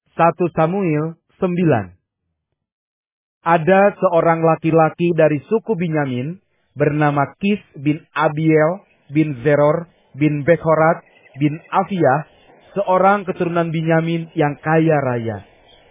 1 Samuel 9. Ada seorang laki-laki dari suku Binyamin bernama Kis bin Abiel bin Zeror bin Bekhorat bin Afiah, seorang keturunan Binyamin yang kaya raya.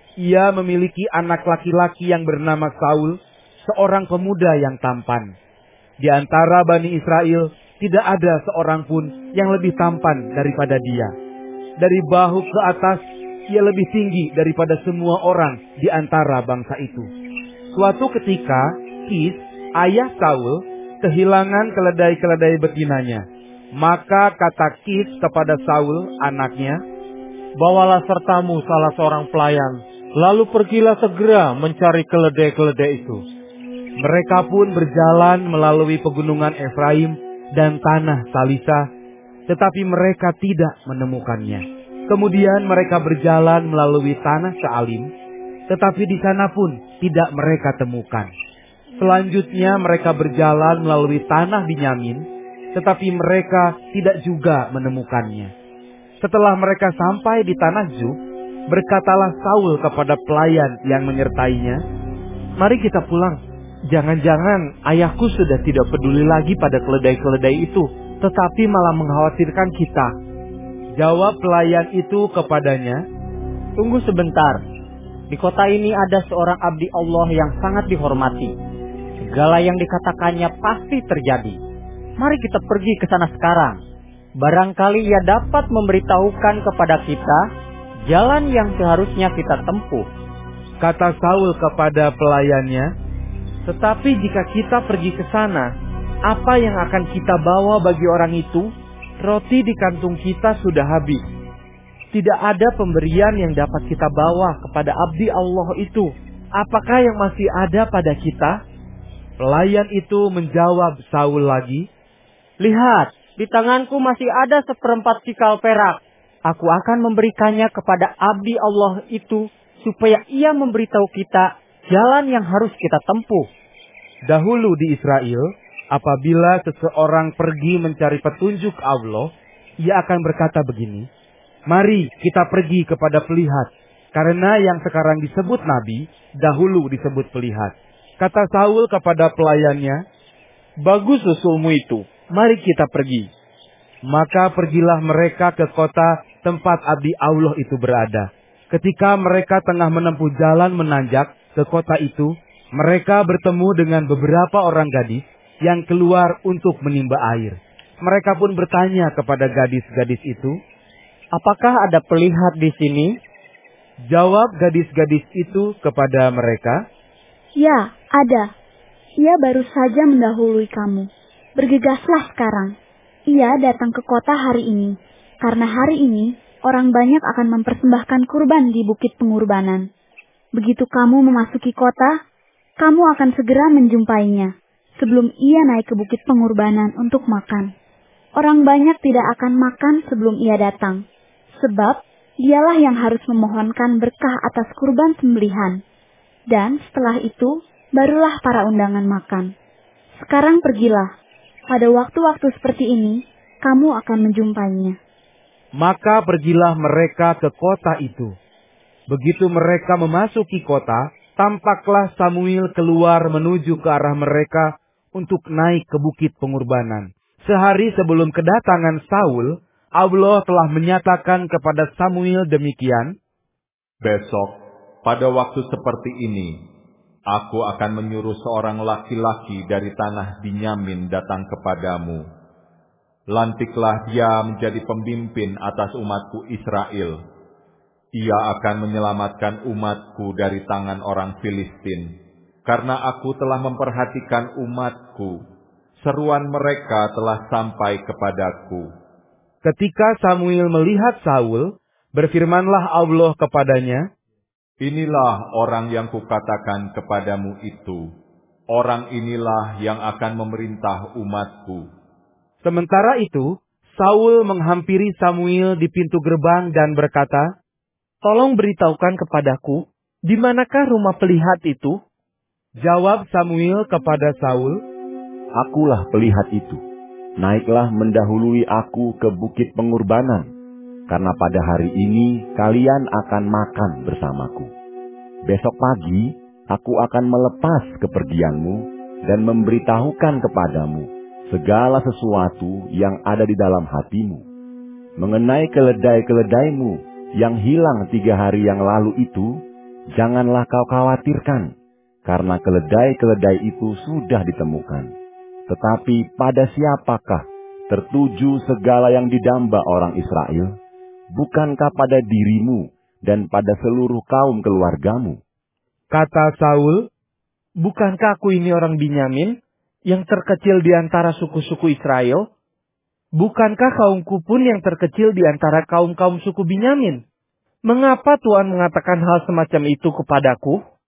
Ia memiliki anak laki-laki yang bernama Saul, seorang pemuda yang tampan. Di antara Bani Israel tidak ada seorang pun yang lebih tampan daripada dia. Dari bahu ke atas, ia lebih tinggi daripada semua orang di antara bangsa itu. Suatu ketika, Kis, ayah Saul, kehilangan keledai-keledai betinanya. Maka kata Kis kepada Saul, anaknya, "Bawalah sertamu salah seorang pelayan, lalu pergilah segera mencari keledai-keledai itu." Mereka pun berjalan melalui pegunungan Efraim dan tanah Salisa, tetapi mereka tidak menemukannya. Kemudian mereka berjalan melalui tanah Saalim, tetapi di sana pun tidak mereka temukan. Selanjutnya mereka berjalan melalui tanah Binyamin, tetapi mereka tidak juga menemukannya. Setelah mereka sampai di tanah Zuf, berkatalah Saul kepada pelayan yang menyertainya, "Mari kita pulang. Jangan-jangan ayahku sudah tidak peduli lagi pada keledai-keledai itu, tetapi malah mengkhawatirkan kita." Jawab pelayan itu kepadanya, "Tunggu sebentar. Di kota ini ada seorang abdi Allah yang sangat dihormati. Segala yang dikatakannya pasti terjadi. Mari kita pergi ke sana sekarang. Barangkali ia dapat memberitahukan kepada kita jalan yang seharusnya kita tempuh." Kata Saul kepada pelayannya, "Tetapi jika kita pergi ke sana, apa yang akan kita bawa bagi orang itu? Roti di kantung kita sudah habis. Tidak ada pemberian yang dapat kita bawa kepada abdi Allah itu. Apakah yang masih ada pada kita?" Pelayan itu menjawab Saul lagi, "Lihat, di tanganku masih ada 1/4 sikal perak. Aku akan memberikannya kepada abdi Allah itu, supaya ia memberitahu kita jalan yang harus kita tempuh." Dahulu di Israel, apabila seseorang pergi mencari petunjuk Allah, ia akan berkata begini, "Mari kita pergi kepada pelihat," karena yang sekarang disebut nabi, dahulu disebut pelihat. Kata Saul kepada pelayannya, "Bagus usulmu itu. Mari kita pergi." Maka pergilah mereka ke kota tempat abdi Allah itu berada. Ketika mereka tengah menempuh jalan menanjak ke kota itu, mereka bertemu dengan beberapa orang gadis yang keluar untuk menimba air. Mereka pun bertanya kepada gadis-gadis itu, "Apakah ada pelihat di sini?" Jawab gadis-gadis itu kepada mereka, "Ya, ada. Ia baru saja mendahului kamu. Bergegaslah sekarang. Ia datang ke kota hari ini, karena hari ini orang banyak akan mempersembahkan kurban di bukit pengorbanan. Begitu kamu memasuki kota, kamu akan segera menjumpainya, sebelum ia naik ke bukit pengorbanan untuk makan. Orang banyak tidak akan makan sebelum ia datang, sebab dialah yang harus memohonkan berkah atas kurban sembelihan. Dan setelah itu, barulah para undangan makan. Sekarang pergilah. Pada waktu-waktu seperti ini, kamu akan menjumpainya." Maka pergilah mereka ke kota itu. Begitu mereka memasuki kota, tampaklah Samuel keluar menuju ke arah mereka untuk naik ke bukit pengorbanan. Sehari sebelum kedatangan Saul, Allah telah menyatakan kepada Samuel demikian, "Besok, pada waktu seperti ini, aku akan menyuruh seorang laki-laki dari tanah Binyamin datang kepadamu. Lantiklah dia menjadi pemimpin atas umatku Israel. Ia akan menyelamatkan umatku dari tangan orang Filistin, karena aku telah memperhatikan umatku. Seruan mereka telah sampai kepadaku." Ketika Samuel melihat Saul, berfirmanlah Allah kepadanya, "Inilah orang yang kukatakan kepadamu itu. Orang inilah yang akan memerintah umatku." Sementara itu, Saul menghampiri Samuel di pintu gerbang dan berkata, "Tolong beritahukan kepadaku, di manakah rumah pelihat itu?" Jawab Samuel kepada Saul, "Akulah pelihat itu. Naiklah mendahului aku ke bukit pengorbanan. karena pada hari ini kalian akan makan bersamaku. Besok pagi aku akan melepas kepergianmu dan memberitahukan kepadamu segala sesuatu yang ada di dalam hatimu. Mengenai keledai-keledaimu yang hilang 3 hari yang lalu itu, janganlah kau khawatirkan, karena keledai-keledai itu sudah ditemukan. Tetapi pada siapakah tertuju segala yang didamba orang Israel? Bukankah pada dirimu dan pada seluruh kaum keluargamu? Kata Saul, bukankah aku ini orang Binyamin, yang terkecil di antara suku-suku Israel? Bukankah kaumku pun yang terkecil di antara kaum-kaum suku Binyamin? Mengapa Tuhan mengatakan hal semacam itu kepadaku?